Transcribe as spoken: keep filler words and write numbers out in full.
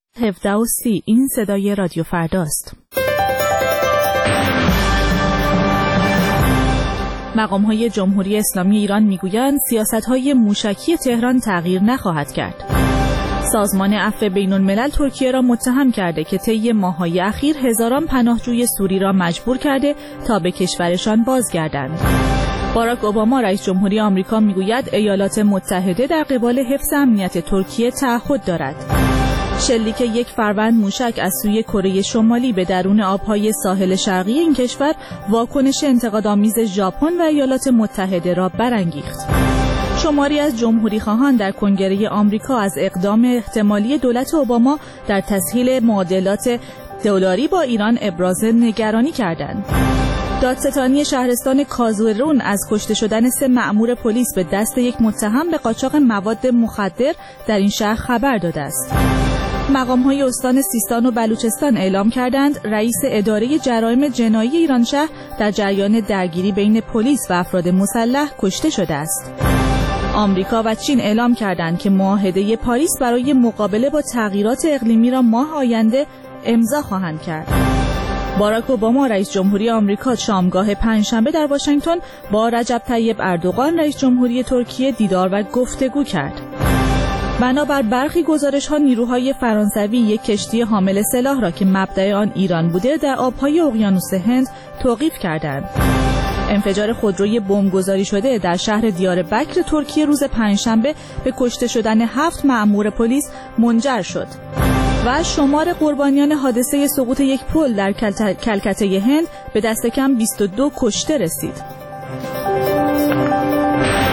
هفده و سی این صدای رادیو فرداست. مقام‌های جمهوری اسلامی ایران میگویند سیاست‌های موشکی تهران تغییر نخواهد کرد. سازمان عفو بین‌الملل ترکیه را متهم کرده که طی ماه‌های اخیر هزاران پناهجوی سوری را مجبور کرده تا به کشورشان بازگردند. باراک اوباما رئیس جمهوری آمریکا میگوید ایالات متحده در قبال حفظ امنیت ترکیه تعهد دارد. شلیک یک فروند موشک از سوی کره شمالی به درون آبهای ساحل شرقی این کشور واکنش انتقادآمیز ژاپن و ایالات متحده را برانگیخت. شماری از جمهوری‌خواهان در کنگره آمریکا از اقدام احتمالی دولت اوباما در تسهیل معادلات دلاری با ایران ابراز نگرانی کردند. دادستانی شهرستان کازرون از کشته شدن سه مأمور پلیس به دست یک متهم به قاچاق مواد مخدر در این شهر خبر داده است. مقام‌های استان سیستان و بلوچستان اعلام کردند رئیس اداره جرایم جنایی ایران شهر در جریان درگیری بین پلیس و افراد مسلح کشته شده است. آمریکا و چین اعلام کردند که معاهده پاریس برای مقابله با تغییرات اقلیمی را ماه آینده امضا خواهند کرد. باراک اوباما رئیس جمهوری آمریکا شامگاه پنجشنبه در واشنگتن با رجب طیب اردوغان رئیس جمهوری ترکیه دیدار و گفتگو کرد. بنابر برخی گزارش‌ها نیروهای فرانسوی یک کشتی حامل سلاح را که مبدأ آن ایران بوده در آب‌های اقیانوس هند توقیف کردند. انفجار خودروی بمبگذاری شده در شهر دیاربکر ترکیه روز پنجشنبه به کشته شدن هفت مأمور پلیس منجر شد و شمار قربانیان حادثه سقوط یک پل در کلکته هند به دست کم بیست و دو کشته رسید.